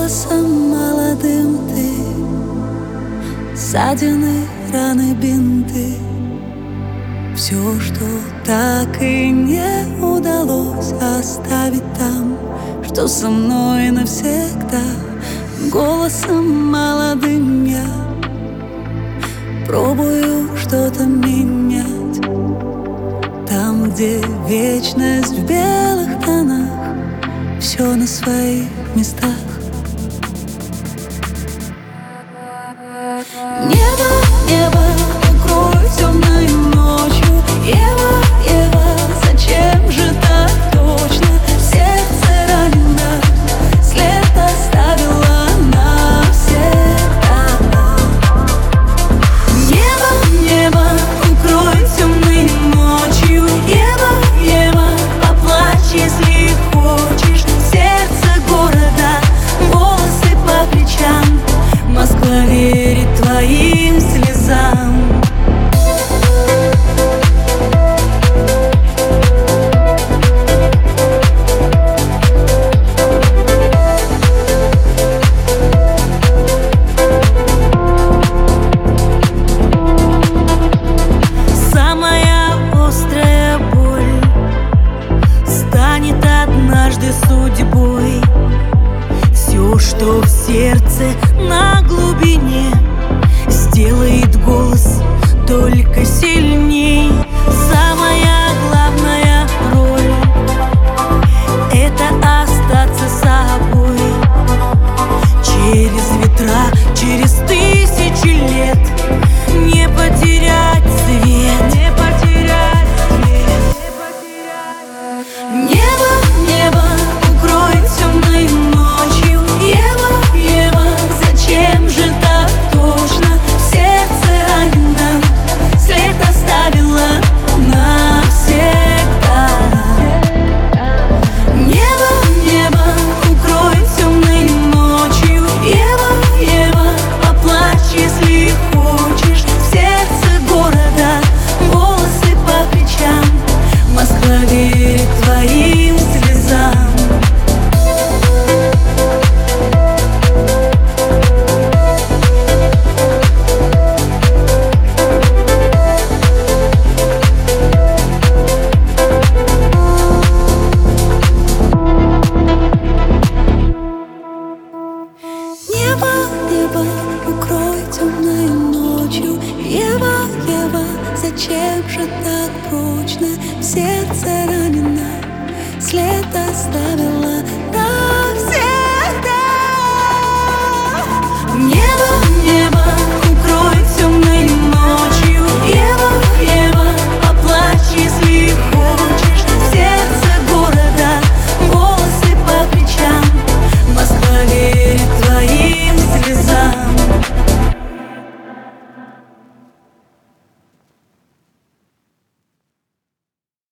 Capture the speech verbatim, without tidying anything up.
Голосом молодым ты, ссадины, раны, бинты, все, что так и не удалось оставить там, что со мной навсегда. Голосом молодым я пробую что-то менять. Там, где вечность в белых тонах, все на своих местах. Небо, небо, укрой темной ночью. Ева, Ева, зачем же так точно? Сердце ранено, след оставила навсегда. Небо, небо, укрой темной ночью. Ева, Ева, поплачь, если хочешь. Сердце города, волосы по плечам. Москва верит твоим слезам. Самая острая боль станет однажды судьбой. Все, что в сердце на глубине, сделает голос только сильней. Самая главная роль — это остаться собой. Через ветра, через тысячи лет не потерять свет, не потерять свет, не потерять. Небо, небо, укрой темной ночью. Ева, Ева, зачем же так точно? Сердце ранено, след оставила навсегда. Небо, небо, укрой темной ночью. Ева, Ева, поплачь, если хочешь. В сердце города, волосы по плечам. Москва верит твоим слезам. Небо, небо, укрой темной ночью. Ева, Ева, зачем же так прочно? В сердце ранено, след оставила навсегда.